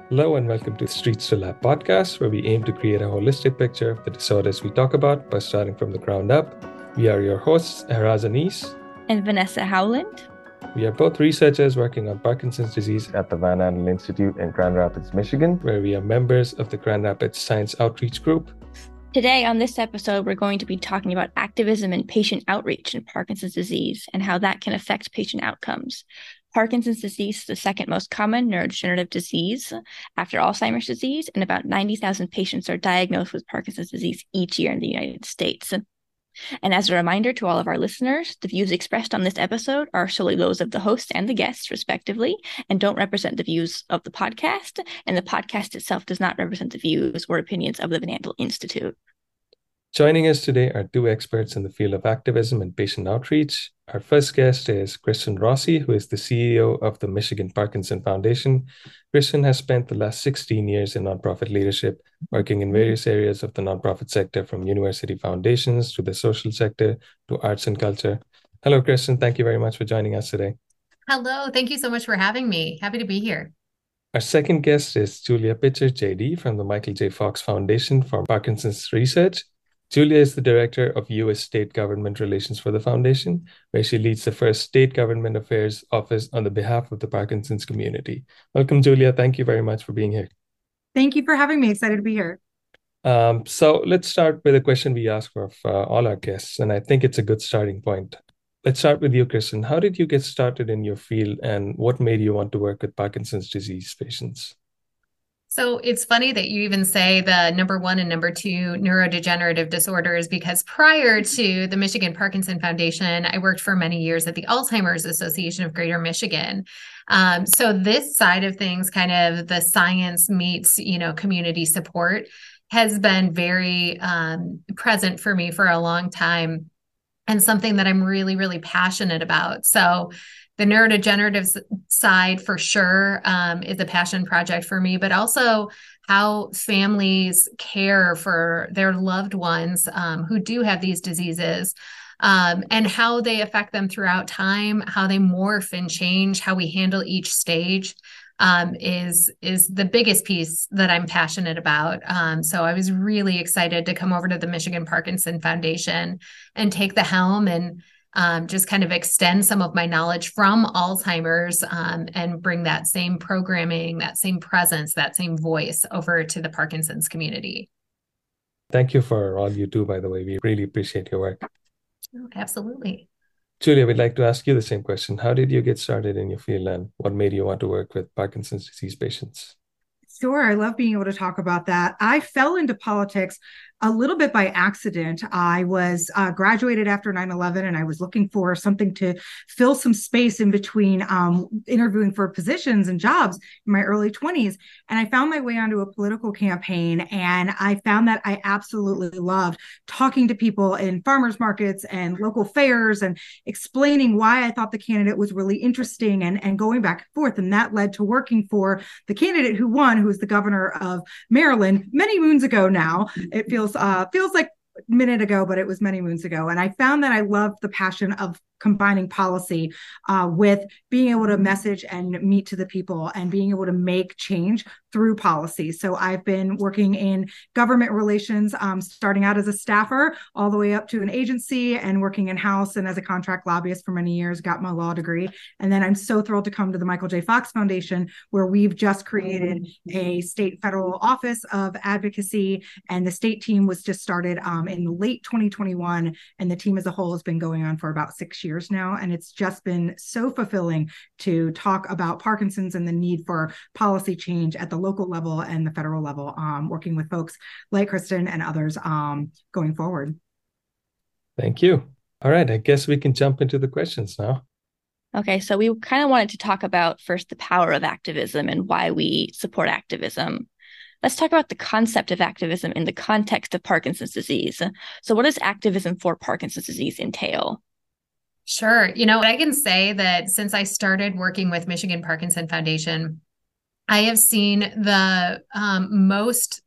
Hello and welcome to the Streets to Lab podcast, where we aim to create a holistic picture of the disorders we talk about by starting from the ground up. We are your hosts, Haraz Anis and Vanessa Howland. We are both researchers working on Parkinson's disease at the Van Andel Institute in Grand Rapids, Michigan, where we are members of the Grand Rapids Science Outreach Group. Today on this episode, we're going to be talking about activism and patient outreach in Parkinson's disease and how that can affect patient outcomes. Parkinson's disease is the second most common neurodegenerative disease after Alzheimer's disease, and about 90,000 patients are diagnosed with Parkinson's disease each year in the United States. And as a reminder to all of our listeners, the views expressed on this episode are solely those of the host and the guests, respectively, and don't represent the views of the podcast. And the podcast itself does not represent the views or opinions of the Van Andel Institute. Joining us today are two experts in the field of activism and patient outreach. Our first guest is Kristen Rossi, who is the CEO of the Michigan Parkinson Foundation. Kristen has spent the last 16 years in nonprofit leadership, working in various areas of the nonprofit sector, from university foundations to the social sector to arts and culture. Hello, Kristen. Thank you very much for joining us today. Hello. Thank you so much for having me. Happy to be here. Our second guest is Julia Pitcher, JD, from the Michael J. Fox Foundation for Parkinson's Research. Julia is the Director of U.S. State Government Relations for the Foundation, where she leads the first State Government Affairs Office on the behalf of the Parkinson's community. Welcome, Julia. Thank you very much for being here. Thank you for having me. Excited to be here. So let's start with a question we ask of all our guests, and I think it's a good starting point. Let's start with you, Kristen. How did you get started in your field, and what made you want to work with Parkinson's disease patients? So it's funny that you even say the number 1 and number 2 neurodegenerative disorders, because prior to the Michigan Parkinson Foundation, I worked for many years at the Alzheimer's Association of Greater Michigan. So this side of things, kind of the science meets, community support, has been very present for me for a long time, and something that I'm really, really passionate about. So the neurodegenerative side, for sure, is a passion project for me, but also how families care for their loved ones who do have these diseases, and how they affect them throughout time, how they morph and change, how we handle each stage, is the biggest piece that I'm passionate about. So I was really excited to come over to the Michigan Parkinson Foundation and take the helm and just kind of extend some of my knowledge from Alzheimer's, and bring that same programming, that same presence, that same voice over to the Parkinson's community. Thank you for all you do, by the way. We really appreciate your work. Oh, absolutely. Julia, we'd like to ask you the same question. How did you get started in your field, and what made you want to work with Parkinson's disease patients? Sure. I love being able to talk about that. I fell into politics a little bit by accident. I was graduated after 9/11, and I was looking for something to fill some space in between interviewing for positions and jobs in my early 20s. And I found my way onto a political campaign, and I found that I absolutely loved talking to people in farmers markets and local fairs and explaining why I thought the candidate was really interesting, and going back and forth. And that led to working for the candidate who won, who was the governor of Maryland many moons ago now. It feels like a minute ago, but it was many moons ago. And I found that I loved the passion of combining policy with being able to message and meet to the people and being able to make change through policy. So I've been working in government relations, starting out as a staffer all the way up to an agency, and working in-house and as a contract lobbyist for many years, got my law degree. And then I'm so thrilled to come to the Michael J. Fox Foundation, where we've just created a state federal office of advocacy. And the state team was just started in late 2021. And the team as a whole has been going on for about 6 years now. And it's just been so fulfilling to talk about Parkinson's and the need for policy change at the local level and the federal level, working with folks like Kristen and others going forward. Thank you. All right, I guess we can jump into the questions now. Okay, so we kind of wanted to talk about first the power of activism and why we support activism. Let's talk about the concept of activism in the context of Parkinson's disease. So what does activism for Parkinson's disease entail? Sure. I can say that since I started working with Michigan Parkinson Foundation, I have seen the most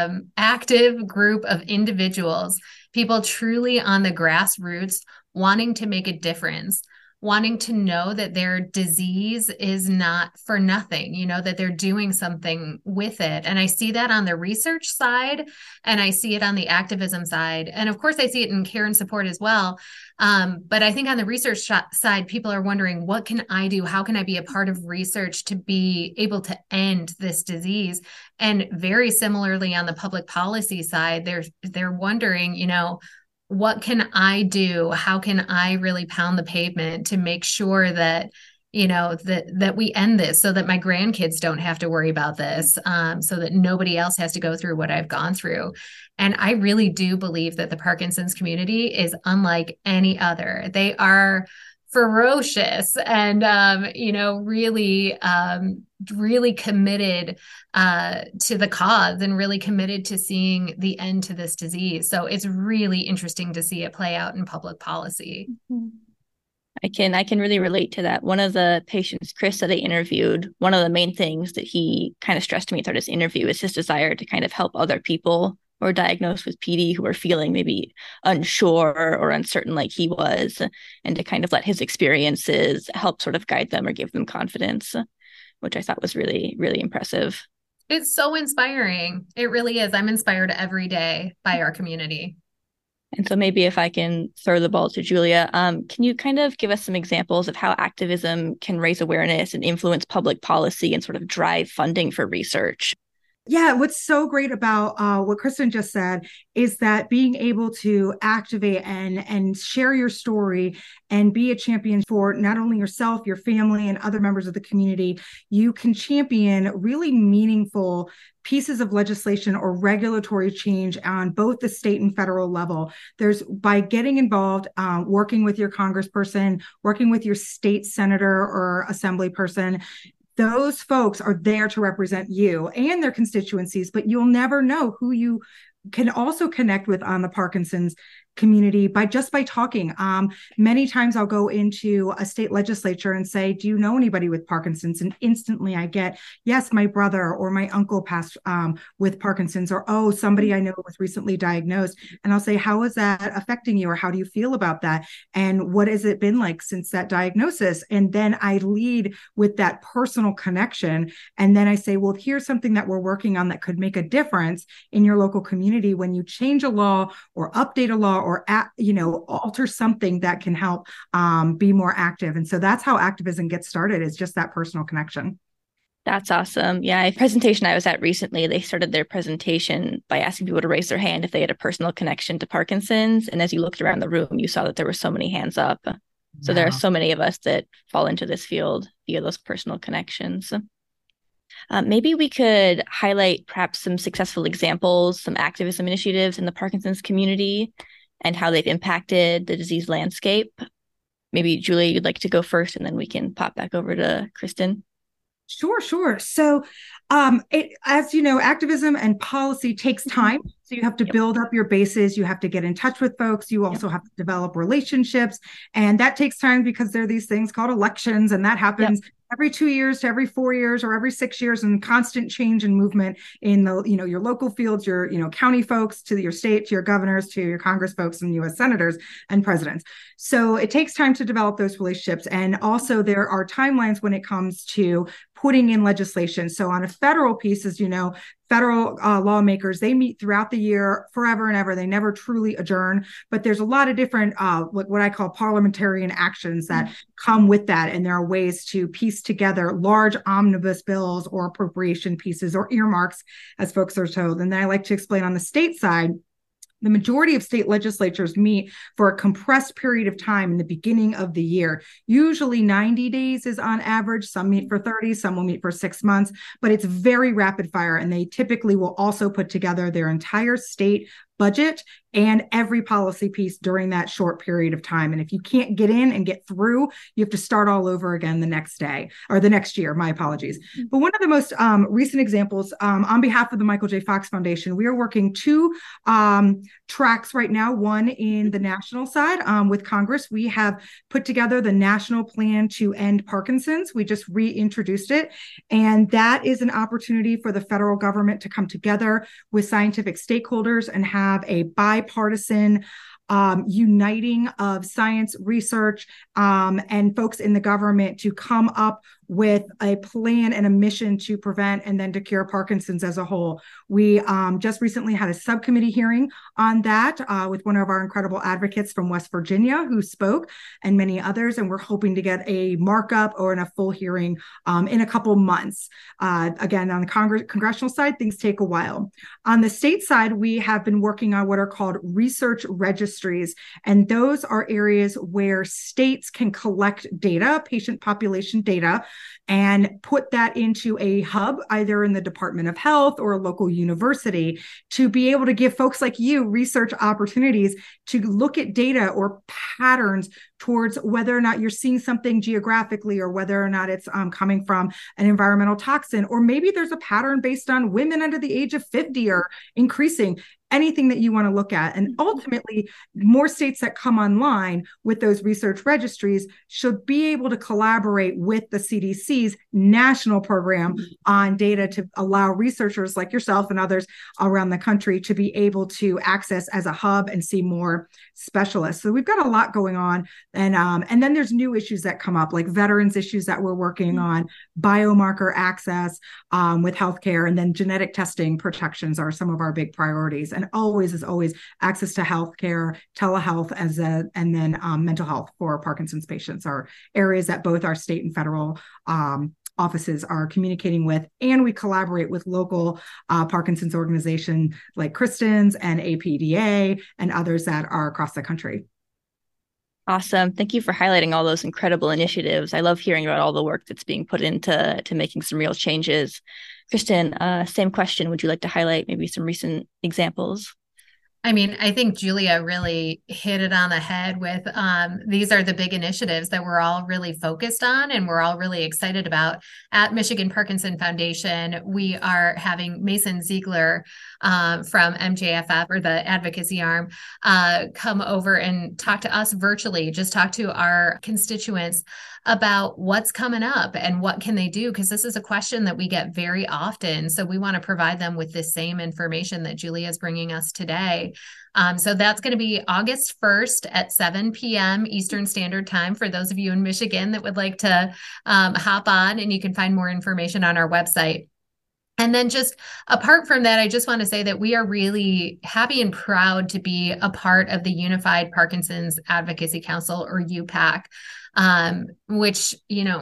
active group of individuals, people truly on the grassroots wanting to make a difference, wanting to know that their disease is not for nothing, that they're doing something with it. And I see that on the research side, and I see it on the activism side. And of course, I see it in care and support as well. But I think on the research side, people are wondering, what can I do? How can I be a part of research to be able to end this disease? And very similarly on the public policy side, they're wondering, what can I do? How can I really pound the pavement to make sure that, that we end this, so that my grandkids don't have to worry about this, so that nobody else has to go through what I've gone through. And I really do believe that the Parkinson's community is unlike any other. They are ferocious and, really committed to the cause, and really committed to seeing the end to this disease. So it's really interesting to see it play out in public policy. I can really relate to that. One of the patients, Chris, that I interviewed, one of the main things that he kind of stressed to me throughout his interview is his desire to kind of help other people who are diagnosed with PD, who are feeling maybe unsure or uncertain like he was, and to kind of let his experiences help sort of guide them or give them confidence, which I thought was really, really impressive. It's so inspiring. It really is. I'm inspired every day by our community. And so maybe if I can throw the ball to Julia, can you kind of give us some examples of how activism can raise awareness and influence public policy and sort of drive funding for research? Yeah, what's so great about what Kristen just said is that being able to activate and share your story and be a champion for not only yourself, your family, and other members of the community, you can champion really meaningful pieces of legislation or regulatory change on both the state and federal level. There's, by getting involved, working with your congressperson, working with your state senator or assembly person, those folks are there to represent you and their constituencies, but you'll never know who you can also connect with on the Parkinson's community by talking. Many times I'll go into a state legislature and say, do you know anybody with Parkinson's? And instantly I get, yes, my brother or my uncle passed with Parkinson's, or, oh, somebody I know was recently diagnosed. And I'll say, how is that affecting you? Or how do you feel about that? And what has it been like since that diagnosis? And then I lead with that personal connection. And then I say, well, here's something that we're working on that could make a difference in your local community when you change a law or update a law or alter something that can help be more active. And so that's how activism gets started, is just that personal connection. That's awesome. Yeah, a presentation I was at recently, they started their presentation by asking people to raise their hand if they had a personal connection to Parkinson's. And as you looked around the room, you saw that there were so many hands up. So there are so many of us that fall into this field via those personal connections. Maybe we could highlight perhaps some successful examples, some activism initiatives in the Parkinson's community and how they've impacted the disease landscape. Maybe, Julia, you'd like to go first, and then we can pop back over to Kristen. Sure. So, as you know, activism and policy takes time. So you have to build up your bases. You have to get in touch with folks. You also have to develop relationships. And that takes time because there are these things called elections, and that happens every 2 years to every 4 years or every 6 years, and constant change and movement in the, your local fields, your, county folks, to your state, to your governors, to your Congress folks and U.S. senators and presidents. So it takes time to develop those relationships. And also there are timelines when it comes to putting in legislation. So on a federal piece, as you know, federal lawmakers, they meet throughout the year forever and ever. They never truly adjourn, but there's a lot of different what I call parliamentarian actions that come with that. And there are ways to piece together large omnibus bills or appropriation pieces or earmarks, as folks are told. And then I like to explain on the state side, the majority of state legislatures meet for a compressed period of time in the beginning of the year. Usually 90 days is on average. Some meet for 30, some will meet for 6 months, but it's very rapid fire. And they typically will also put together their entire state budget and every policy piece during that short period of time. And if you can't get in and get through, you have to start all over again the next day or the next year. My apologies. But one of the most recent examples, on behalf of the Michael J. Fox Foundation, we are working two tracks right now. One in the national side with Congress. We have put together the National Plan to End Parkinson's. We just reintroduced it. And that is an opportunity for the federal government to come together with scientific stakeholders and have a bipartisan uniting of science, research, and folks in the government to come up with a plan and a mission to prevent and then to cure Parkinson's as a whole. We just recently had a subcommittee hearing on that with one of our incredible advocates from West Virginia who spoke, and many others, and we're hoping to get a markup or in a full hearing in a couple months. Again, on the congressional side, things take a while. On the state side, we have been working on what are called research registries, and those are areas where states can collect data, patient population data, and put that into a hub, either in the Department of Health or a local university, to be able to give folks like you research opportunities to look at data or patterns towards whether or not you're seeing something geographically, or whether or not it's coming from an environmental toxin, or maybe there's a pattern based on women under the age of 50 or increasing. Anything that you want to look at. And ultimately, more states that come online with those research registries should be able to collaborate with the CDC's national program on data to allow researchers like yourself and others around the country to be able to access as a hub and see more specialists. So we've got a lot going on. And then there's new issues that come up, like veterans issues that we're working on, biomarker access with healthcare, and then genetic testing protections are some of our big priorities. And always access to healthcare, telehealth, and then mental health for Parkinson's patients are areas that both our state and federal offices are communicating with, and we collaborate with local Parkinson's organizations like Kristen's and APDA and others that are across the country. Awesome. Thank you for highlighting all those incredible initiatives. I love hearing about all the work that's being put into making some real changes. Kristen, same question. Would you like to highlight maybe some recent examples? I mean, I think Julia really hit it on the head with these are the big initiatives that we're all really focused on and we're all really excited about. At Michigan Parkinson Foundation, we are having Mason Ziegler from MJFF, or the advocacy arm, come over and talk to us virtually, just talk to our constituents about what's coming up and what can they do, because this is a question that we get very often. So we want to provide them with the same information that Julia is bringing us today. So that's going to be August 1st at 7 p.m. Eastern Standard Time for those of you in Michigan that would like to hop on, and you can find more information on our website. And then just apart from that, I just want to say that we are really happy and proud to be a part of the Unified Parkinson's Advocacy Council, or UPAC, which,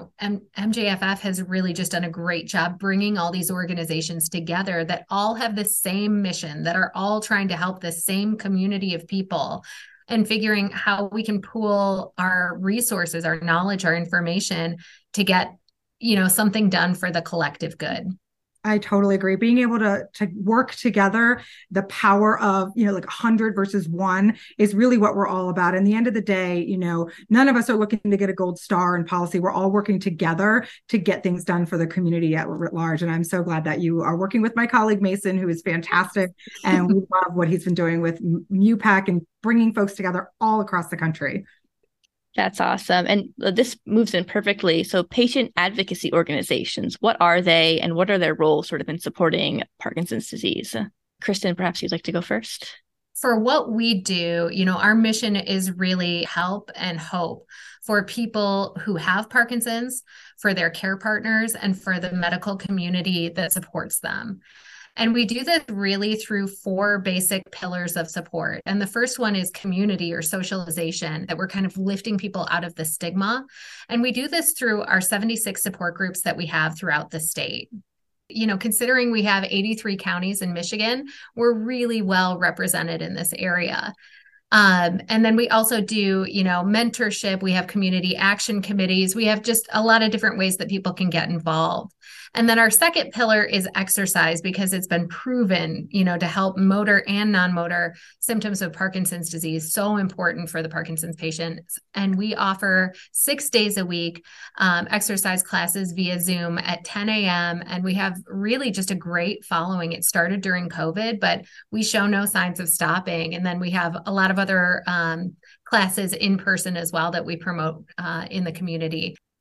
MJFF has really just done a great job bringing all these organizations together that all have the same mission, that are all trying to help the same community of people, and figuring how we can pool our resources, our knowledge, our information to get, something done for the collective good. I totally agree. Being able to work together, the power of, like 100 versus 1 is really what we're all about. In the end of the day, none of us are looking to get a gold star in policy. We're all working together to get things done for the community at large. And I'm so glad that you are working with my colleague, Mason, who is fantastic. And we love what he's been doing with UPAC and bringing folks together all across the country. That's awesome. And this moves in perfectly. So patient advocacy organizations, what are they and what are their roles sort of in supporting Parkinson's disease? Kristen, perhaps you'd like to go first. For what we do, our mission is really help and hope for people who have Parkinson's, for their care partners, and for the medical community that supports them. And we do this really through 4 basic pillars of support. And the first one is community or socialization, that we're kind of lifting people out of the stigma. And we do this through our 76 support groups that we have throughout the state. Considering we have 83 counties in Michigan, we're really well represented in this area. And then we also do, mentorship. We have community action committees. We have just a lot of different ways that people can get involved. And then our second pillar is exercise, because it's been proven, to help motor and non-motor symptoms of Parkinson's disease. So important for the Parkinson's patients. And we offer 6 days a week exercise classes via Zoom at 10 a.m. And we have really just a great following. It started during COVID, but we show no signs of stopping. And then we have a lot of other classes in person as well that we promote in the community.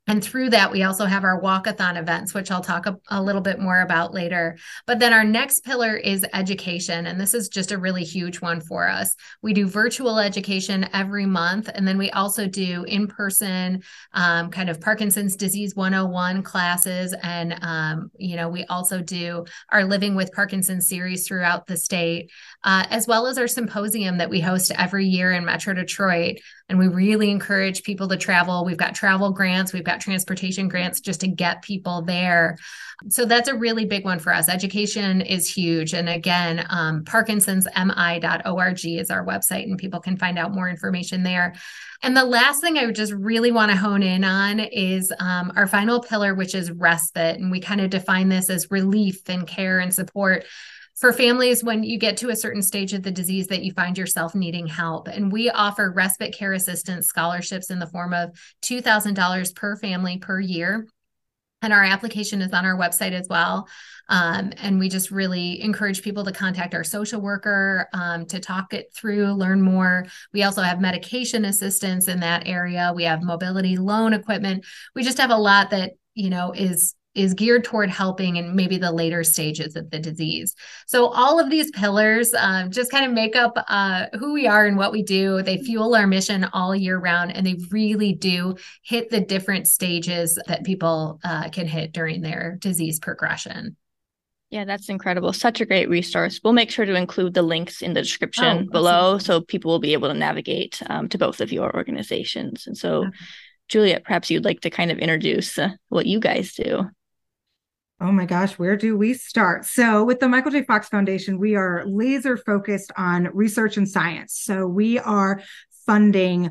And through that, we also have our walkathon events, which I'll talk a little bit more about later. But then our next pillar is education. And this is just a really huge one for us. We do virtual education every month. And then we also do in-person kind of Parkinson's disease 101 classes. And, we also do our Living with Parkinson's series throughout the state, as well as our symposium that we host every year in Metro Detroit. And we really encourage people to travel. We've got travel grants, we've got transportation grants just to get people there. So that's a really big one for us. Education is huge. And again, parkinsonsmi.org is our website, and people can find out more information there. And the last thing I would just really want to hone in on is our final pillar, which is respite. And we kind of define this as relief and care and support for families when you get to a certain stage of the disease that you find yourself needing help. And we offer respite care assistance scholarships in the form of $2,000 per family per year. And our application is on our website as well. And we just really encourage people to contact our social worker to talk it through, learn more. We also have medication assistance in that area. We have mobility loan equipment. We just have a lot that, is geared toward helping in maybe the later stages of the disease. So all of these pillars just kind of make up who we are and what we do. They fuel our mission all year round, and they really do hit the different stages that people can hit during their disease progression. Yeah, that's incredible. Such a great resource. We'll make sure to include the links in the description below so people will be able to navigate to both of your organizations. And so, Juliet, perhaps you'd like to kind of introduce what you guys do. Oh my gosh, where do we start? So with the Michael J. Fox Foundation, we are laser focused on research and science. So we are funding,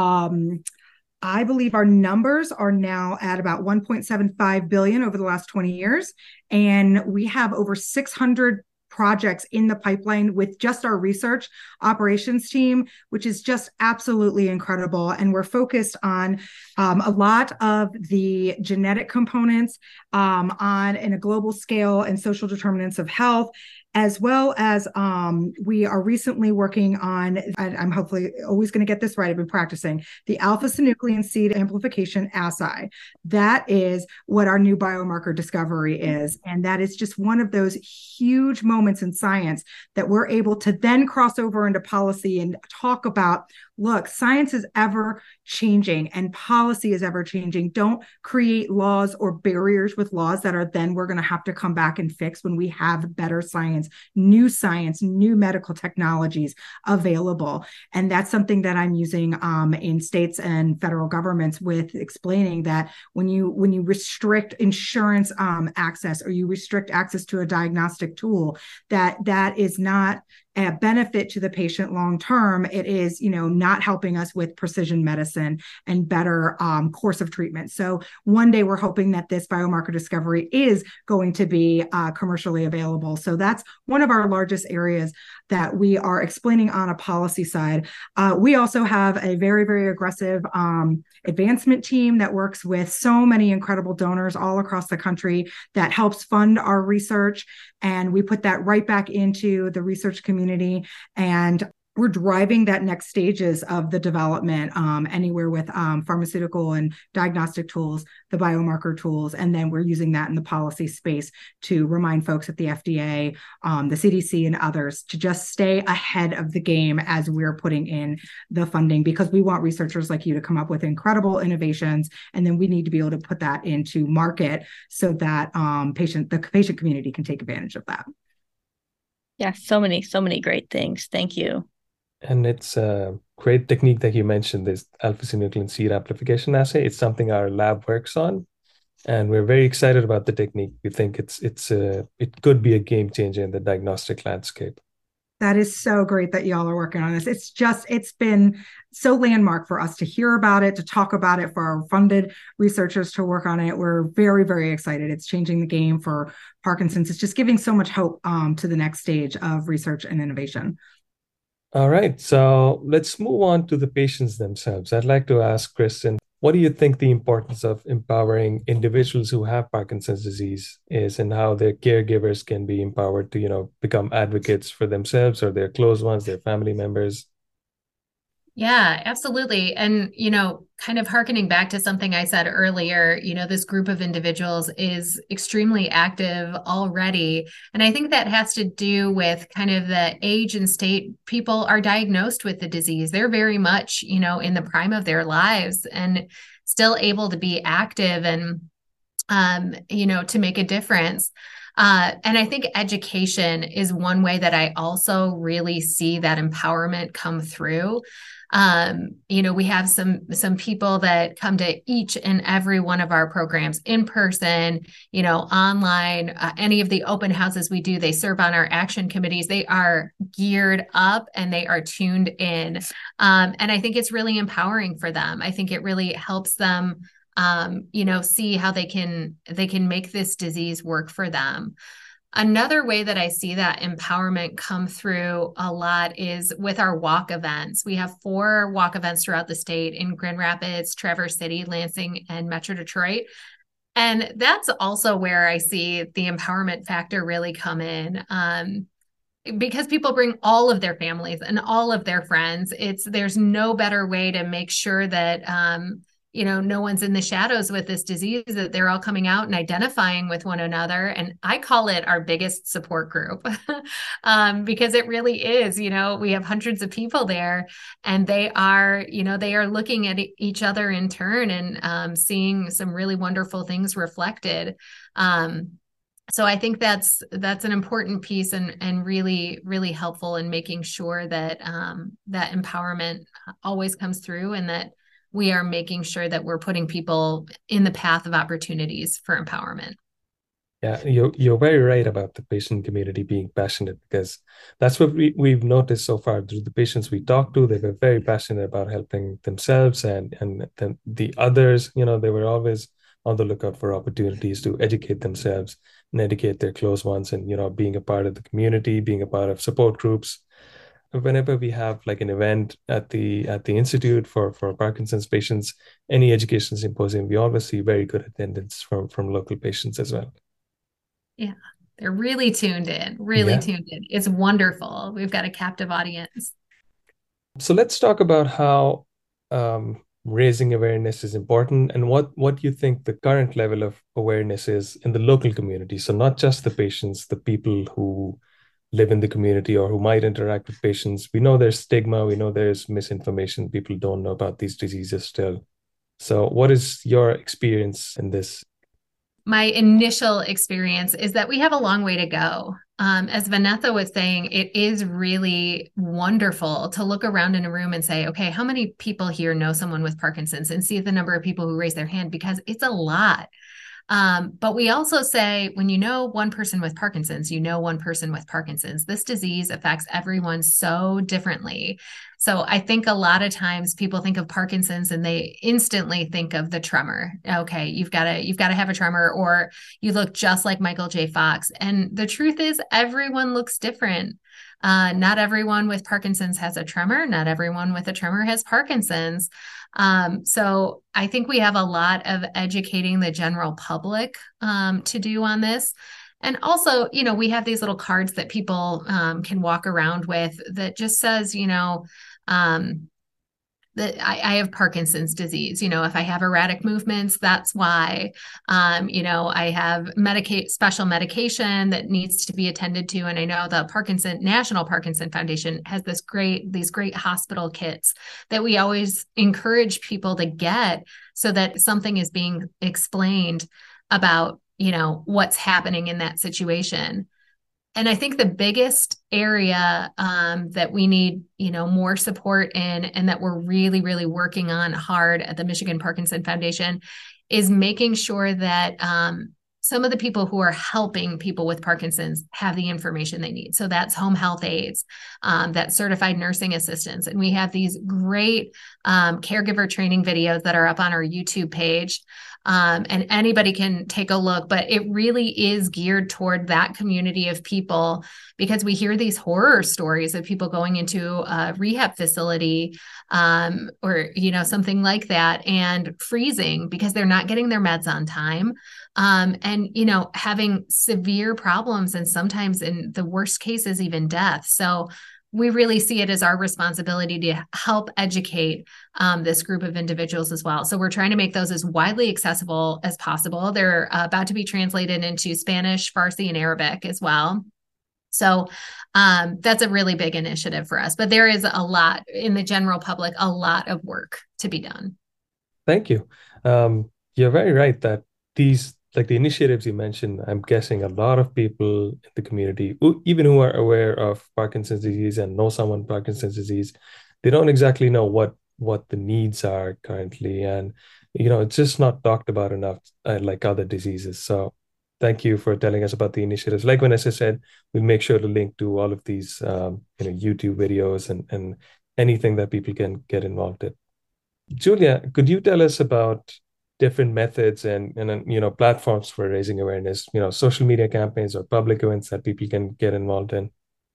I believe our numbers are now at about 1.75 billion over the last 20 years. And we have over 600 projects in the pipeline with just our research operations team, which is just absolutely incredible. And we're focused on a lot of the genetic components on in a global scale and social determinants of health, as well as we are recently working on, I'm hopefully always going to get this right, I've been practicing, the alpha-synuclein seed amplification assay. That is what our new biomarker discovery is. And that is just one of those huge moments in science that we're able to then cross over into policy and talk about, look, science is ever changing and policy is ever changing. Don't create laws or barriers with laws that are then we're going to have to come back and fix when we have better science, new medical technologies available. And that's something that I'm using in states and federal governments with explaining that when you restrict insurance access, or you restrict access to a diagnostic tool, that is not a benefit to the patient long term. It is, not helping us with precision medicine and better course of treatment. So one day we're hoping that this biomarker discovery is going to be commercially available. So that's one of our largest areas that we are explaining on a policy side. We also have a very, very aggressive advancement team that works with so many incredible donors all across the country that helps fund our research. And we put that right back into the research community, and we're driving that next stages of the development anywhere with pharmaceutical and diagnostic tools, the biomarker tools, and then we're using that in the policy space to remind folks at the FDA, the CDC, and others to just stay ahead of the game as we're putting in the funding, because we want researchers like you to come up with incredible innovations, and then we need to be able to put that into market so that the patient community can take advantage of that. Yeah, so many great things. Thank you. And it's a great technique that you mentioned, this alpha-synuclein seed amplification assay. It's something our lab works on, and we're very excited about the technique. We think it could be a game changer in the diagnostic landscape. That is so great that y'all are working on this. It's been so landmark for us to hear about it, to talk about it, for our funded researchers to work on it. We're very, very excited. It's changing the game for Parkinson's. It's just giving so much hope to the next stage of research and innovation. All right, so let's move on to the patients themselves. I'd like to ask Kristen, what do you think the importance of empowering individuals who have Parkinson's disease is, and how their caregivers can be empowered to, become advocates for themselves or their close ones, their family members? Yeah, absolutely. And, kind of hearkening back to something I said earlier, this group of individuals is extremely active already. And I think that has to do with kind of the age and state people are diagnosed with the disease. They're very much, in the prime of their lives and still able to be active and, to make a difference. And I think education is one way that I also really see that empowerment come through. We have some people that come to each and every one of our programs in person, online, any of the open houses we do, they serve on our action committees. They are geared up and they are tuned in. And I think it's really empowering for them. I think it really helps them see how they can make this disease work for them. Another way that I see that empowerment come through a lot is with our walk events. We have 4 walk events throughout the state in Grand Rapids, Traverse City, Lansing, and Metro Detroit. And that's also where I see the empowerment factor really come in. Because people bring all of their families and all of their friends. There's no better way to make sure that no one's in the shadows with this disease, that they're all coming out and identifying with one another. And I call it our biggest support group because it really is, we have hundreds of people there and they are looking at each other in turn and seeing some really wonderful things reflected. So I think that's an important piece and really, really helpful in making sure that that empowerment always comes through and that we are making sure that we're putting people in the path of opportunities for empowerment. Yeah, you're very right about the patient community being passionate, because that's what we've noticed so far through the patients we talked to. They were very passionate about helping themselves and the others. They were always on the lookout for opportunities to educate themselves and educate their close ones, and being a part of the community, being a part of support groups. Whenever we have like an event at the institute for Parkinson's patients, any education symposium, we always see very good attendance from local patients as well. Yeah, they're really tuned in, tuned in. It's wonderful. We've got a captive audience. So let's talk about how raising awareness is important, and what you think the current level of awareness is in the local community. So not just the patients, the people who live in the community or who might interact with patients. We know there's stigma, we know there's misinformation, people don't know about these diseases still. So what is your experience in this? My initial experience is that we have a long way to go. As Vanessa was saying, it is really wonderful to look around in a room and say, okay, how many people here know someone with Parkinson's, and see the number of people who raise their hand, because it's a lot. But we also say, when you know one person with Parkinson's, you know one person with Parkinson's. This disease affects everyone so differently. So I think a lot of times people think of Parkinson's and they instantly think of the tremor. Okay, you've got to have a tremor, or you look just like Michael J. Fox. And the truth is, everyone looks different. Not everyone with Parkinson's has a tremor. Not everyone with a tremor has Parkinson's. So I think we have a lot of educating the general public to do on this. And also, we have these little cards that people can walk around with that just says, that I have Parkinson's disease. If I have erratic movements, that's why. I have special medication that needs to be attended to. And I know the National Parkinson Foundation has these great hospital kits that we always encourage people to get, so that something is being explained about, what's happening in that situation. And I think the biggest area that we need, more support in, and that we're really, really working on hard at the Michigan Parkinson Foundation, is making sure that some of the people who are helping people with Parkinson's have the information they need. So that's home health aides, that's certified nursing assistants. And we have these great caregiver training videos that are up on our YouTube page. And anybody can take a look, but it really is geared toward that community of people, because we hear these horror stories of people going into a rehab facility or, something like that, and freezing because they're not getting their meds on time. And, having severe problems, and sometimes in the worst cases, even death. So we really see it as our responsibility to help educate this group of individuals as well. So we're trying to make those as widely accessible as possible. They're about to be translated into Spanish, Farsi, and Arabic as well. So that's a really big initiative for us. But there is a lot in the general public, a lot of work to be done. Thank you. You're very right that these, like the initiatives you mentioned, I'm guessing a lot of people in the community, even who are aware of Parkinson's disease and know someone with Parkinson's disease, they don't exactly know what the needs are currently. And, it's just not talked about enough, like other diseases. So thank you for telling us about the initiatives. Like Vanessa said, we'll make sure to link to all of these, YouTube videos and anything that people can get involved in. Julia, could you tell us about different methods and platforms for raising awareness, social media campaigns or public events that people can get involved in?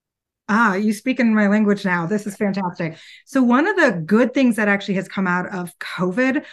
You speak in my language now. This is fantastic. So one of the good things that actually has come out of COVID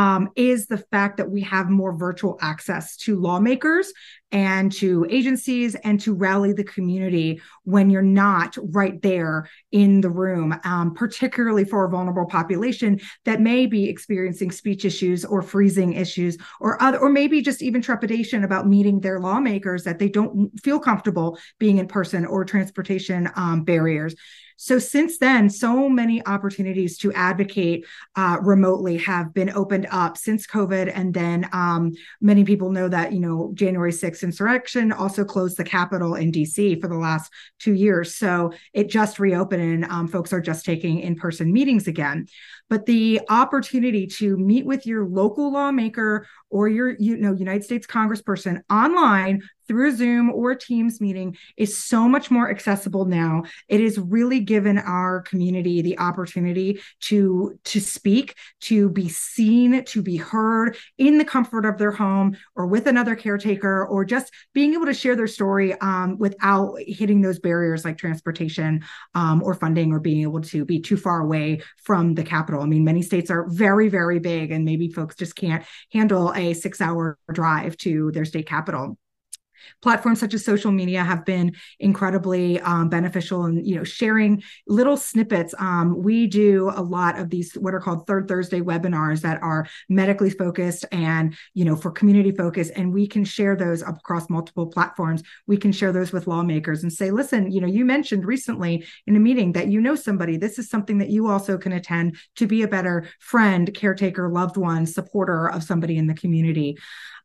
is the fact that we have more virtual access to lawmakers and to agencies and to rally the community when you're not right there in the room, particularly for a vulnerable population that may be experiencing speech issues or freezing issues or maybe just even trepidation about meeting their lawmakers, that they don't feel comfortable being in person, or transportation barriers. So since then, so many opportunities to advocate remotely have been opened up since COVID. And then many people know that, January 6th insurrection also closed the Capitol in DC for the last 2 years. So it just reopened, and folks are just taking in-person meetings again. But the opportunity to meet with your local lawmaker or your United States congressperson online through Zoom or a Teams meeting is so much more accessible now. It has really given our community the opportunity to speak, to be seen, to be heard in the comfort of their home or with another caretaker, or just being able to share their story without hitting those barriers like transportation or funding, or being able to be too far away from the Capitol. I mean, many states are very, very big, and maybe folks just can't handle a 6-hour drive to their state capital. Platforms such as social media have been incredibly beneficial in, sharing little snippets. We do a lot of these what are called Third Thursday webinars that are medically focused and, for community focus. And we can share those across multiple platforms. We can share those with lawmakers and say, listen, you mentioned recently in a meeting that somebody, this is something that you also can attend to be a better friend, caretaker, loved one, supporter of somebody in the community.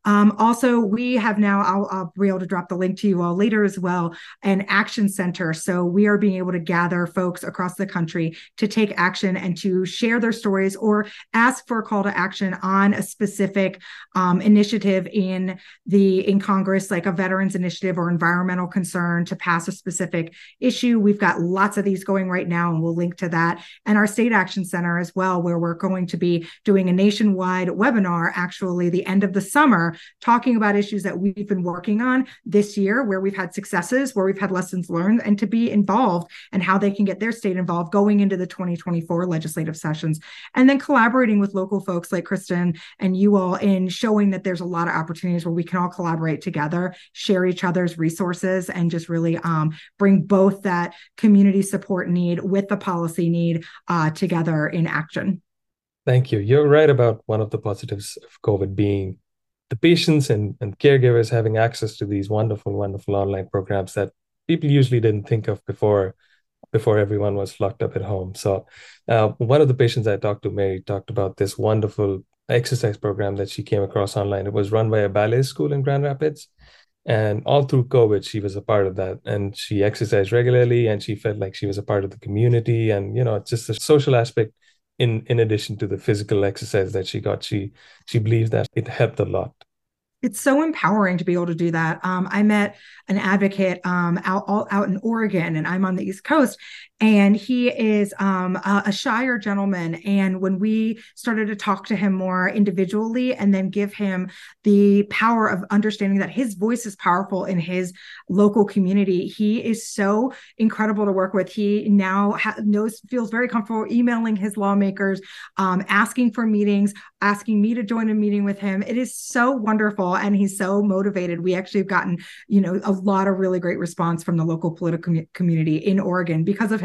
Also, we have now, I'll be able to drop the link to you all later as well, an action center. So we are being able to gather folks across the country to take action and to share their stories or ask for a call to action on a specific initiative in Congress, like a veterans initiative or environmental concern to pass a specific issue. We've got lots of these going right now, and we'll link to that. And our state action center as well, where we're going to be doing a nationwide webinar, actually the end of the summer, talking about issues that we've been working on this year, where we've had successes, where we've had lessons learned, and to be involved and how they can get their state involved going into the 2024 legislative sessions. And then collaborating with local folks like Kristen and you all in showing that there's a lot of opportunities where we can all collaborate together, share each other's resources, and just really bring both that community support need with the policy need together in action. Thank you. You're right about one of the positives of COVID being the patients and caregivers having access to these wonderful, wonderful online programs that people usually didn't think of before everyone was locked up at home. So one of the patients I talked to, Mary, talked about this wonderful exercise program that she came across online. It was run by a ballet school in Grand Rapids. And all through COVID, she was a part of that. And she exercised regularly, and she felt like she was a part of the community. And, just the social aspect in addition to the physical exercise that she got, she believes that it helped a lot. It's so empowering to be able to do that. I met an advocate out in Oregon, and I'm on the East Coast, and he is a shyer gentleman. And when we started to talk to him more individually and then give him the power of understanding that his voice is powerful in his local community, he is so incredible to work with. He now feels very comfortable emailing his lawmakers, asking for meetings, asking me to join a meeting with him. It is so wonderful. And he's so motivated. We actually have gotten, a lot of really great response from the local political community in Oregon because of him.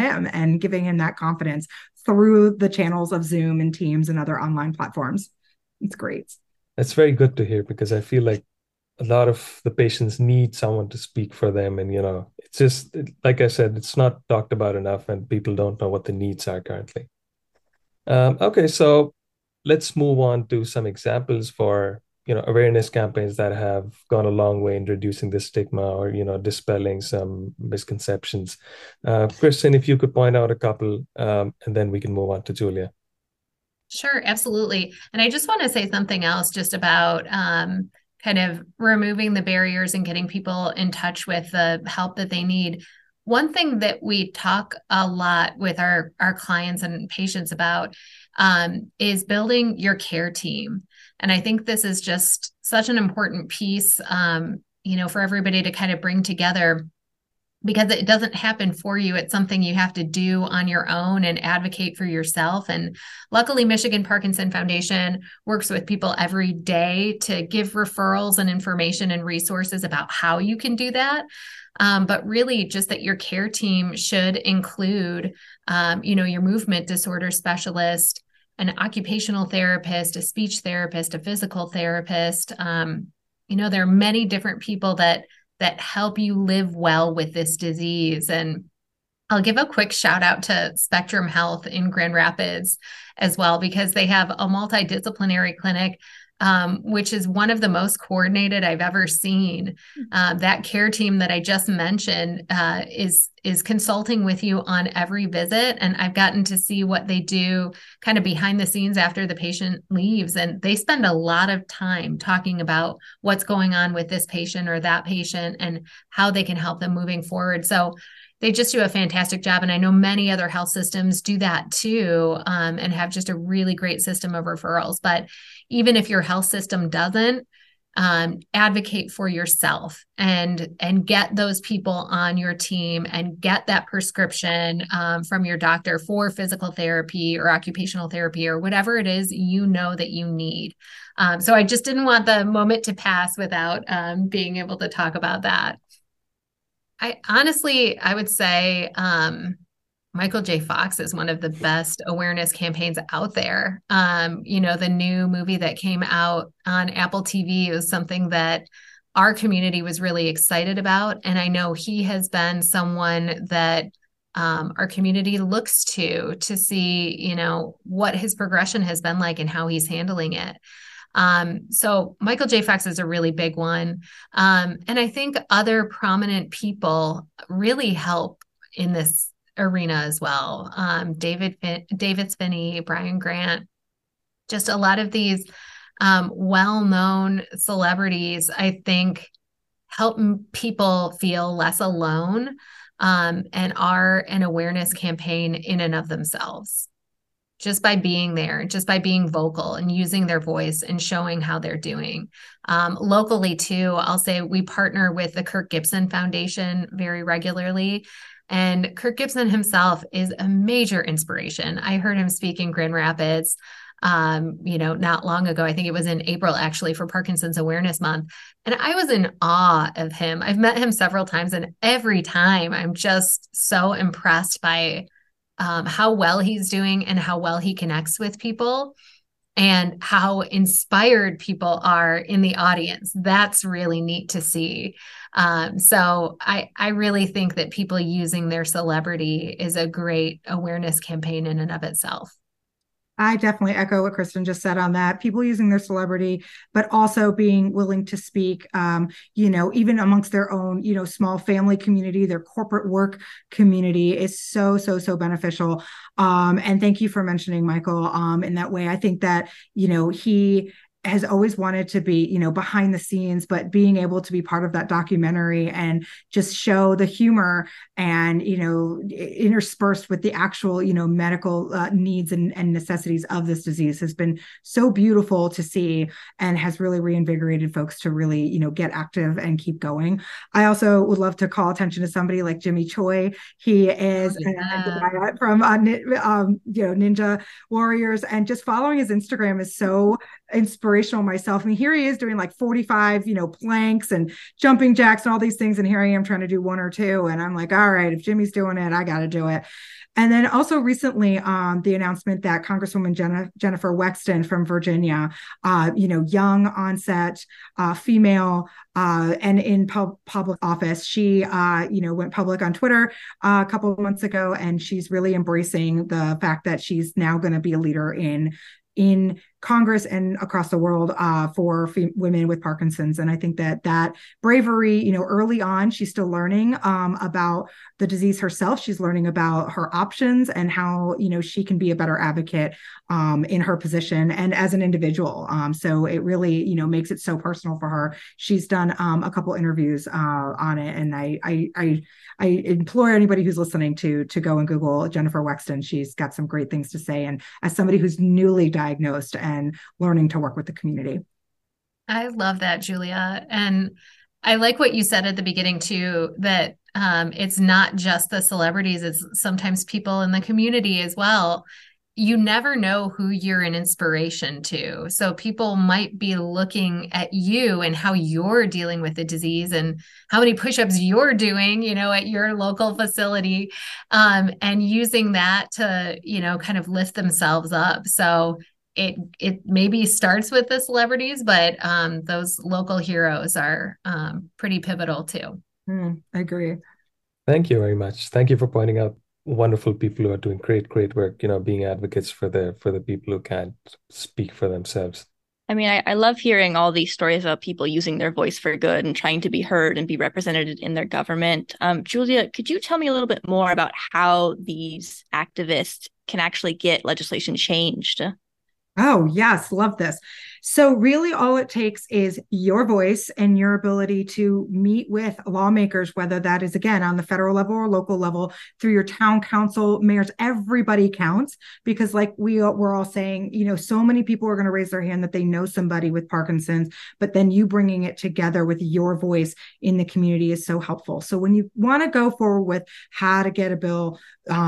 him and giving him that confidence through the channels of Zoom and Teams and other online platforms. It's great. That's very good to hear, because I feel like a lot of the patients need someone to speak for them. And, it's just, like I said, it's not talked about enough and people don't know what the needs are currently. Okay, so let's move on to some examples for, awareness campaigns that have gone a long way in reducing the stigma or, dispelling some misconceptions. Kristen, if you could point out a couple, and then we can move on to Julia. Sure, absolutely. And I just want to say something else just about kind of removing the barriers and getting people in touch with the help that they need. One thing that we talk a lot with our clients and patients about is building your care team. And I think this is just such an important piece, for everybody to kind of bring together, because it doesn't happen for you. It's something you have to do on your own and advocate for yourself. And luckily, Michigan Parkinson Foundation works with people every day to give referrals and information and resources about how you can do that. But really just that your care team should include, your movement disorder specialist, an occupational therapist, a speech therapist, a physical therapist. There are many different people that help you live well with this disease. And I'll give a quick shout out to Spectrum Health in Grand Rapids as well, because they have a multidisciplinary clinic, which is one of the most coordinated I've ever seen. That care team that I just mentioned is consulting with you on every visit. And I've gotten to see what they do kind of behind the scenes after the patient leaves. And they spend a lot of time talking about what's going on with this patient or that patient and how they can help them moving forward. So they just do a fantastic job. And I know many other health systems do that too, and have just a really great system of referrals. But even if your health system doesn't, advocate for yourself and get those people on your team and get that prescription from your doctor for physical therapy or occupational therapy or whatever it is that you need. So I just didn't want the moment to pass without being able to talk about that. I would say Michael J. Fox is one of the best awareness campaigns out there. The new movie that came out on Apple TV was something that our community was really excited about. And I know he has been someone that our community looks to see, what his progression has been like and how he's handling it. So Michael J. Fox is a really big one. And I think other prominent people really help in this arena as well. David Spinney, Brian Grant, just a lot of these well-known celebrities, I think, help people feel less alone, and are an awareness campaign in and of themselves. Just by being there, just by being vocal and using their voice and showing how they're doing. Locally too, I'll say we partner with the Kirk Gibson Foundation very regularly. And Kirk Gibson himself is a major inspiration. I heard him speak in Grand Rapids, not long ago. I think it was in April, actually, for Parkinson's Awareness Month. And I was in awe of him. I've met him several times, and every time I'm just so impressed by how well he's doing and how well he connects with people and how inspired people are in the audience. That's really neat to see. So I really think that people using their celebrity is a great awareness campaign in and of itself. I definitely echo what Kristen just said on that. People using their celebrity, but also being willing to speak, even amongst their own, small family community, their corporate work community is so, so, so beneficial. And thank you for mentioning Michael in that way. I think that, he has always wanted to be, behind the scenes, but being able to be part of that documentary and just show the humor and, interspersed with the actual, medical needs and necessities of this disease has been so beautiful to see and has really reinvigorated folks to really, get active and keep going. I also would love to call attention to somebody like Jimmy Choi. He is from Ninja Warriors, and just following his Instagram is so inspirational. inspirational myself. I mean, here he is doing like 45, planks and jumping jacks and all these things. And here I am trying to do one or two. And I'm like, all right, if Jimmy's doing it, I got to do it. And then also recently, the announcement that Congresswoman Jennifer Wexton from Virginia, young onset, female, and in public office, she, went public on Twitter a couple of months ago, and she's really embracing the fact that she's now going to be a leader in Congress and across the world for women with Parkinson's. And I think that bravery, early on, she's still learning about the disease herself. She's learning about her options and how, she can be a better advocate in her position and as an individual. So it really, makes it so personal for her. She's done a couple interviews on it. And I implore anybody who's listening to go and Google Jennifer Wexton. She's got some great things to say. And as somebody who's newly diagnosed and learning to work with the community. I love that, Julia. And I like what you said at the beginning too, that it's not just the celebrities, it's sometimes people in the community as well. You never know who you're an inspiration to. So people might be looking at you and how you're dealing with the disease and how many push-ups you're doing, at your local facility, and using that to, kind of lift themselves up. So it maybe starts with the celebrities, but those local heroes are pretty pivotal too. I agree. Thank you very much. Thank you for pointing out wonderful people who are doing great work, being advocates for the people who can't speak for themselves. I mean, I love hearing all these stories about people using their voice for good and trying to be heard and be represented in their government. Julia, could you tell me a little bit more about how these activists can actually get legislation changed? Oh, yes. Love this. So really all it takes is your voice and your ability to meet with lawmakers, whether that is, again, on the federal level or local level, through your town council, mayors. Everybody counts, because like we're all saying, so many people are going to raise their hand that they know somebody with Parkinson's, but then you bringing it together with your voice in the community is so helpful. So when you want to go forward with how to get a bill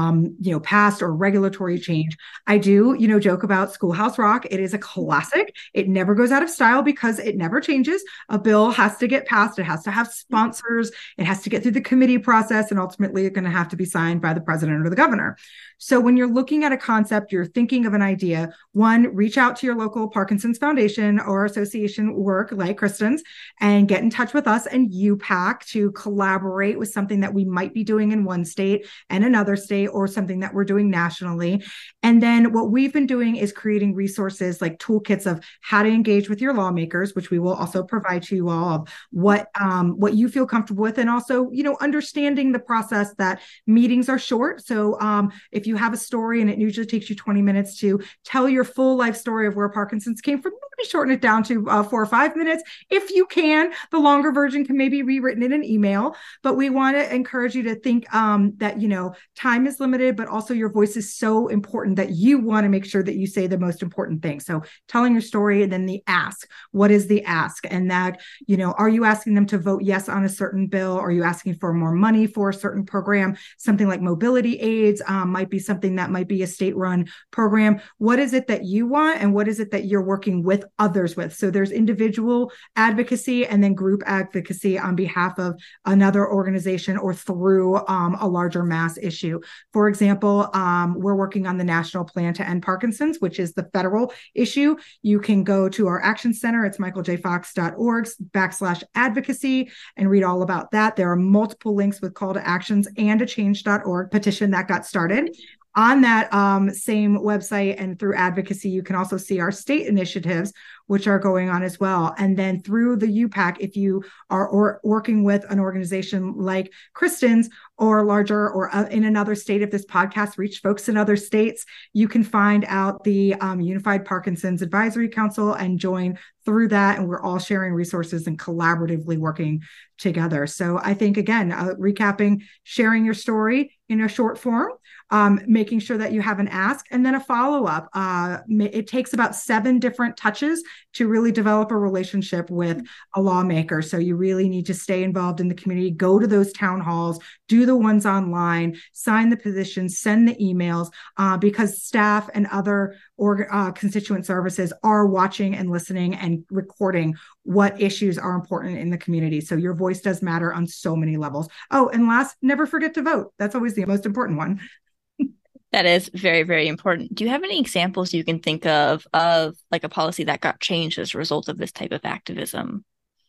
passed or regulatory change, I do, joke about Schoolhouse Rock. It is a classic. It never goes out of style because it never changes. A bill has to get passed. It has to have sponsors. It has to get through the committee process, and ultimately it's going to have to be signed by the president or the governor. So when you're looking at a concept, you're thinking of an idea, one, reach out to your local Parkinson's Foundation or association work like Kristen's and get in touch with us and UPAC to collaborate with something that we might be doing in one state and another state, or something that we're doing nationally. And then what we've been doing is creating resources like toolkits of how to engage with your lawmakers, which we will also provide to you all, of what you feel comfortable with, and also, understanding the process that meetings are short. So if you have a story and it usually takes you 20 minutes to tell your full life story of where Parkinson's came from, maybe shorten it down to 4 or 5 minutes. If you can, the longer version can maybe be written in an email, but we want to encourage you to think that, time is limited, but also your voice is so important that you want to make sure that you say the most important thing. So telling your story, and then the ask, what is the ask? And that, are you asking them to vote yes on a certain bill? Are you asking for more money for a certain program? Something like mobility aids might be something that might be a state-run program. What is it that you want, and what is it that you're working with others with? So there's individual advocacy and then group advocacy on behalf of another organization or through a larger mass issue. For example, we're working on the National Plan to End Parkinson's, which is the federal issue. You can go to our action center. It's michaeljfox.org/advocacy and read all about that. There are multiple links with call to actions and a change.org petition that got started. On that same website and through advocacy, you can also see our state initiatives, which are going on as well. And then through the UPAC, if you are working with an organization like Kristen's or larger, or in another state, if this podcast reached folks in other states, you can find out the Unified Parkinson's Advisory Council and join through that. And we're all sharing resources and collaboratively working together. So I think, again, recapping, sharing your story in a short form, making sure that you have an ask and then a follow-up. It takes about 7 different touches to really develop a relationship with a lawmaker. So you really need to stay involved in the community, go to those town halls, do the ones online, sign the petitions, send the emails, because staff and other constituent services are watching and listening and recording what issues are important in the community. So your voice does matter on so many levels. Oh, and last, never forget to vote. That's always the most important one. That is very, very important. Do you have any examples you can think of like a policy that got changed as a result of this type of activism?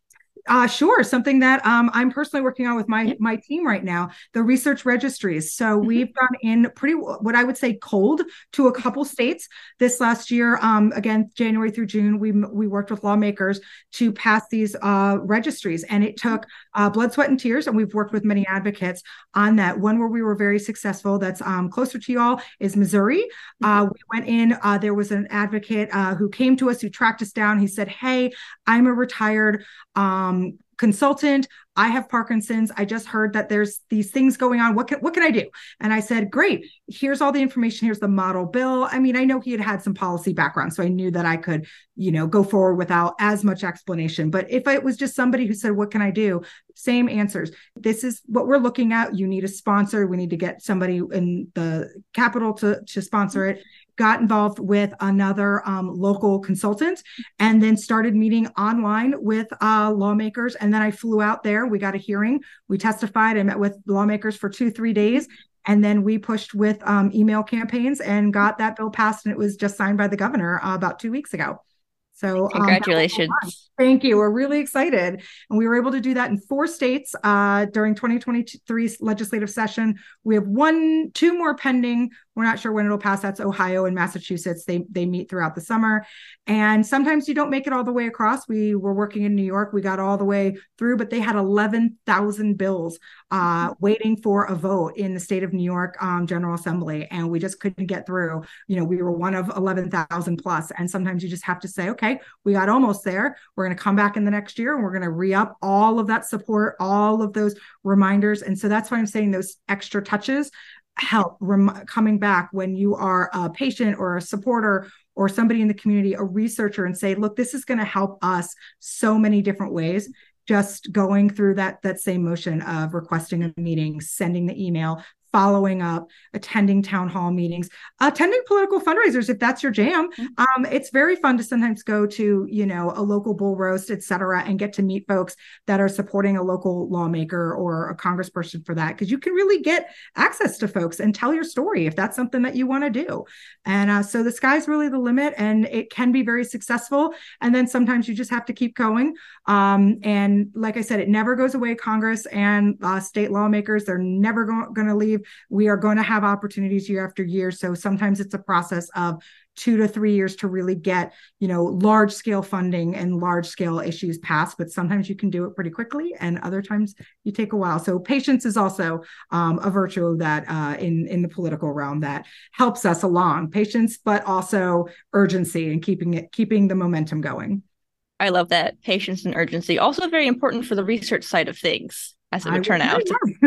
Sure. Something that I'm personally working on with my team right now, the research registries. So we've gone in pretty, what I would say, cold to a couple states this last year. Again, January through June, we worked with lawmakers to pass these registries, and it took blood, sweat, and tears. And we've worked with many advocates on that. One where we were very successful, that's closer to you all, is Missouri. We went in. There was an advocate who came to us, who tracked us down. He said, "Hey, I'm a retired consultant. I have Parkinson's. I just heard that there's these things going on. What can I do?" And I said, "Great. Here's all the information. Here's the model bill." I mean, I know he had some policy background, so I knew that I could, go forward without as much explanation. But if it was just somebody who said, "What can I do?" Same answers. This is what we're looking at. You need a sponsor. We need to get somebody in the Capitol to sponsor it. Got involved with another local consultant, and then started meeting online with lawmakers. And then I flew out there. We got a hearing. We testified. I met with lawmakers for 2-3 days. And then we pushed with email campaigns and got that bill passed. And it was just signed by the governor about 2 weeks ago. So congratulations. Thank you. We're really excited. And we were able to do that in 4 states during 2023 legislative session. We have 2 more pending. We're not sure when it'll pass. That's Ohio and Massachusetts. They meet throughout the summer. And sometimes you don't make it all the way across. We were working in New York. We got all the way through, but they had 11,000 bills waiting for a vote in the state of New York General Assembly. And we just couldn't get through. We were one of 11,000 plus. And sometimes you just have to say, okay, we got almost there. We're going to come back in the next year and we're going to re-up all of that support, all of those reminders. And so that's why I'm saying those extra touches help coming back when you are a patient or a supporter or somebody in the community, a researcher, and say, look, this is going to help us so many different ways. Just going through that same motion of requesting a meeting, sending the email, following up, attending town hall meetings, attending political fundraisers, if that's your jam. It's very fun to sometimes go to, a local bull roast, et cetera, and get to meet folks that are supporting a local lawmaker or a congressperson for that, because you can really get access to folks and tell your story if that's something that you want to do. And so the sky's really the limit, and it can be very successful. And then sometimes you just have to keep going. And like I said, it never goes away. Congress and state lawmakers, they're never going to leave. We are going to have opportunities year after year. So sometimes it's a process of 2 to 3 years to really get, large scale funding and large scale issues passed. But sometimes you can do it pretty quickly, and other times you take a while. So patience is also a virtue of that in the political realm that helps us along. Patience, but also urgency and keeping the momentum going. I love that. Patience and urgency. Also very important for the research side of things, as it would turn out.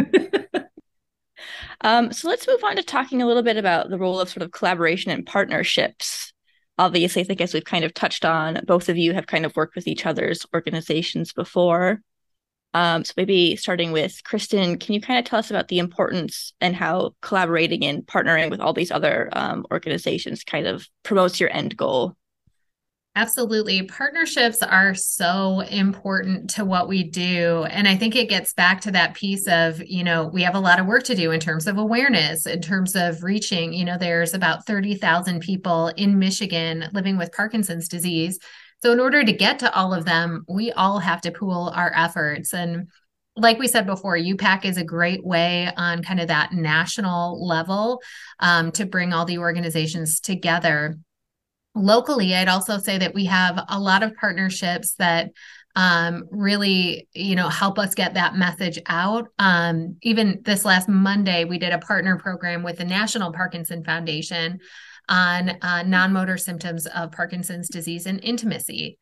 So let's move on to talking a little bit about the role of sort of collaboration and partnerships. Obviously, I think as we've kind of touched on, both of you have kind of worked with each other's organizations before. So maybe starting with Kristen, can you kind of tell us about the importance and how collaborating and partnering with all these other organizations kind of promotes your end goal? Absolutely. Partnerships are so important to what we do. And I think it gets back to that piece of, we have a lot of work to do in terms of awareness, in terms of reaching, there's about 30,000 people in Michigan living with Parkinson's disease. So in order to get to all of them, we all have to pool our efforts. And like we said before, UPAC is a great way on kind of that national level to bring all the organizations together. Locally, I'd also say that we have a lot of partnerships that really, help us get that message out. Even this last Monday, we did a partner program with the National Parkinson Foundation on non-motor symptoms of Parkinson's disease and intimacy.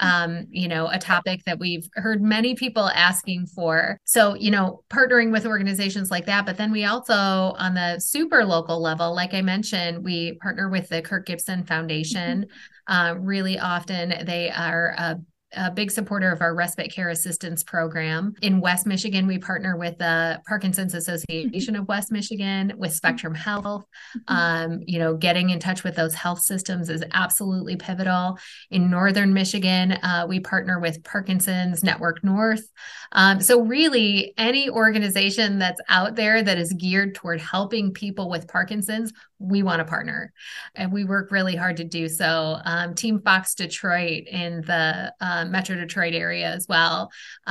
A topic that we've heard many people asking for. So, partnering with organizations like that, but then we also, on the super local level, like I mentioned, we partner with the Kirk Gibson Foundation. Really often they are a big supporter of our respite care assistance program. In West Michigan, we partner with the Parkinson's Association of West Michigan, with Spectrum Health. Getting in touch with those health systems is absolutely pivotal. In Northern Michigan, we partner with Parkinson's Network North. So really, any organization that's out there that is geared toward helping people with Parkinson's, we want to partner. And we work really hard to do so. Team Fox Detroit in the Metro Detroit area as well,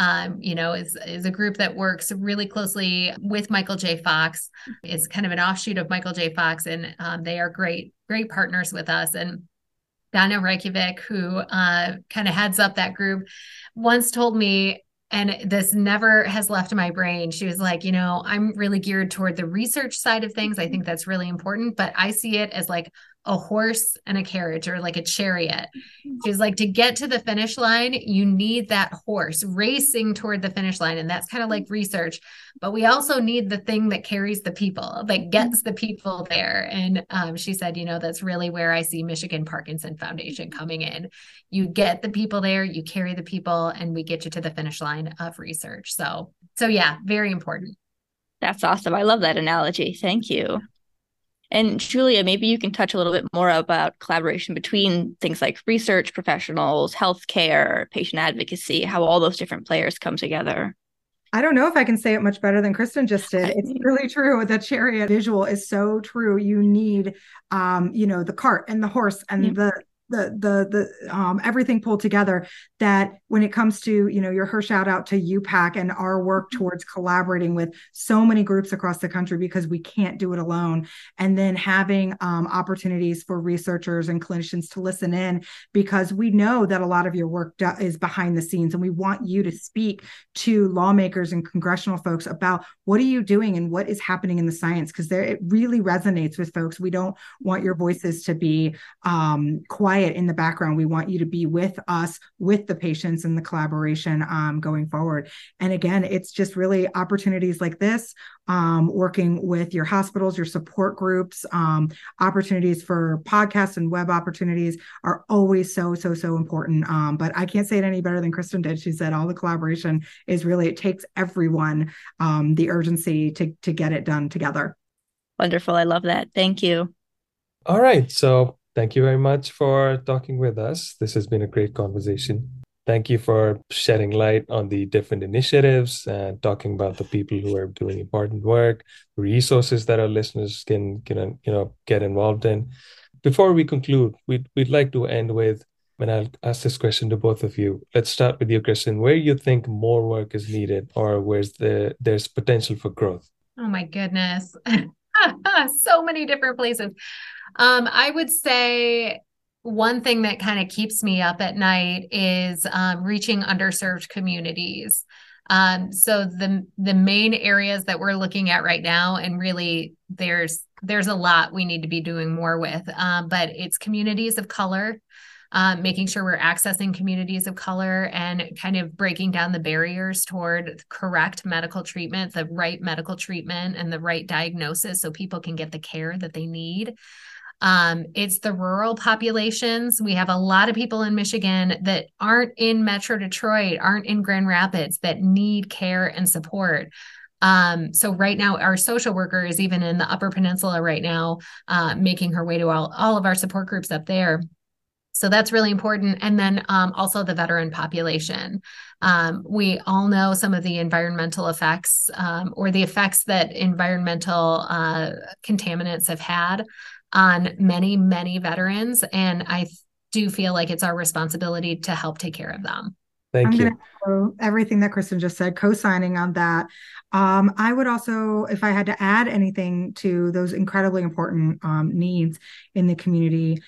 is a group that works really closely with Michael J. Fox. It's kind of an offshoot of Michael J. Fox, and they are great partners with us. And Donna Reykjavik, who kind of heads up that group, once told me, and this never has left my brain. She was like, I'm really geared toward the research side of things. I think that's really important, but I see it as like a horse and a carriage, or like a chariot. She's like, to get to the finish line, you need that horse racing toward the finish line. And that's kind of like research, but we also need the thing that carries the people, that gets the people there. And she said, that's really where I see Michigan Parkinson Foundation coming in. You get the people there, you carry the people, and we get you to the finish line of research. So yeah, very important. That's awesome. I love that analogy. Thank you. And Julia, maybe you can touch a little bit more about collaboration between things like research professionals, healthcare, patient advocacy, how all those different players come together. I don't know if I can say it much better than Kristen just did. It's really true. The chariot visual is so true. You need, the cart and the horse and the everything pulled together, that when it comes to, her shout out to UPAC and our work towards collaborating with so many groups across the country, because we can't do it alone. And then having opportunities for researchers and clinicians to listen in, because we know that a lot of your work is behind the scenes, and we want you to speak to lawmakers and congressional folks about what are you doing and what is happening in the science, because it really resonates with folks. We don't want your voices to be quiet in the background. We want you to be with us, with the patients, and the collaboration going forward. And again, it's just really opportunities like this, working with your hospitals, your support groups, opportunities for podcasts and web opportunities are always so important. But I can't say it any better than Kristen did. She said all the collaboration is really, it takes everyone, the urgency to get it done together. Wonderful. I love that. Thank you. All right. So thank you very much for talking with us. This has been a great conversation. Thank you for shedding light on the different initiatives and talking about the people who are doing important work, resources that our listeners can get involved in. Before we conclude, we'd like to end with, and I'll ask this question to both of you. Let's start with you, Kristen. Where you think more work is needed, or where's there's potential for growth? Oh my goodness. So many different places. I would say one thing that kind of keeps me up at night is reaching underserved communities. So the main areas that we're looking at right now, and really there's a lot we need to be doing more with, but it's communities of color, making sure we're accessing communities of color and kind of breaking down the barriers toward correct medical treatment, the right medical treatment and the right diagnosis, so people can get the care that they need. It's the rural populations. We have a lot of people in Michigan that aren't in Metro Detroit, aren't in Grand Rapids, that need care and support. So right now, our social worker is even in the Upper Peninsula right now, making her way to all of our support groups up there. So that's really important. And then also the veteran population. We all know some of the environmental effects, or the effects that environmental contaminants have had on many, many veterans. And I do feel like it's our responsibility to help take care of them. Thank you. I'm going to everything that Kristen just said, co-signing on that. I would also, if I had to add anything to those incredibly important needs in the community,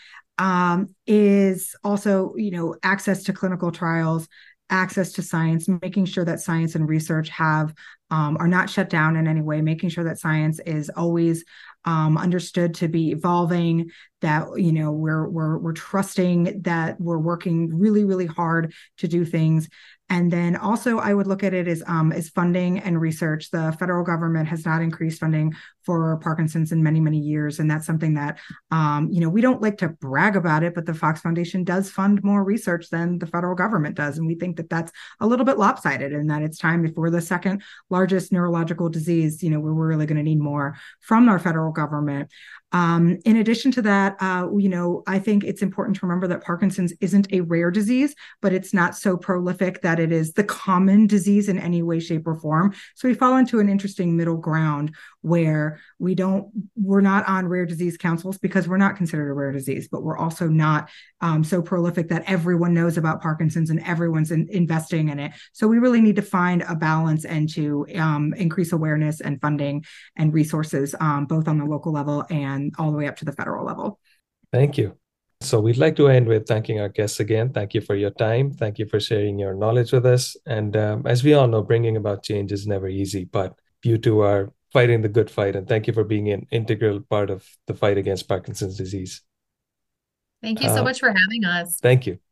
is also, access to clinical trials, access to science, making sure that science and research have are not shut down in any way, making sure that science is always understood to be evolving, that we're trusting that we're working really, really hard to do things. And then also I would look at it as funding and research. The federal government has not increased funding for Parkinson's in many, many years. And that's something that, we don't like to brag about it, but the Fox Foundation does fund more research than the federal government does. And we think that that's a little bit lopsided, and that it's time, if we're the second largest neurological disease, we're really going to need more from our federal government. In addition to that, I think it's important to remember that Parkinson's isn't a rare disease, but it's not so prolific that it is the common disease in any way, shape, or form. So we fall into an interesting middle ground where we're not on rare disease councils because we're not considered a rare disease, but we're also not so prolific that everyone knows about Parkinson's and everyone's investing in it. So we really need to find a balance and to increase awareness and funding and resources, both on the local level and all the way up to the federal level. Thank you. So we'd like to end with thanking our guests again. Thank you for your time. Thank you for sharing your knowledge with us. And as we all know, bringing about change is never easy, but you two are fighting the good fight. And thank you for being an integral part of the fight against Parkinson's disease. Thank you so much for having us. Thank you.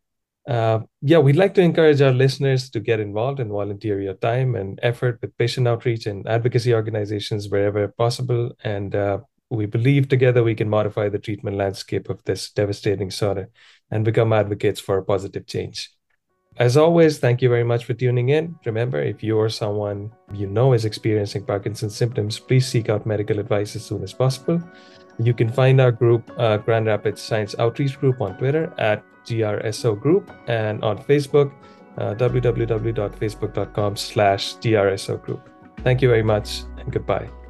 We'd like to encourage our listeners to get involved and volunteer your time and effort with patient outreach and advocacy organizations wherever possible. And we believe together we can modify the treatment landscape of this devastating disorder and become advocates for a positive change. As always, thank you very much for tuning in. Remember, if you or someone you know is experiencing Parkinson's symptoms, please seek out medical advice as soon as possible. You can find our group, Grand Rapids Science Outreach Group, on Twitter at GRSO Group, and on Facebook, www.facebook.com/GRSO Group. Thank you very much, and goodbye.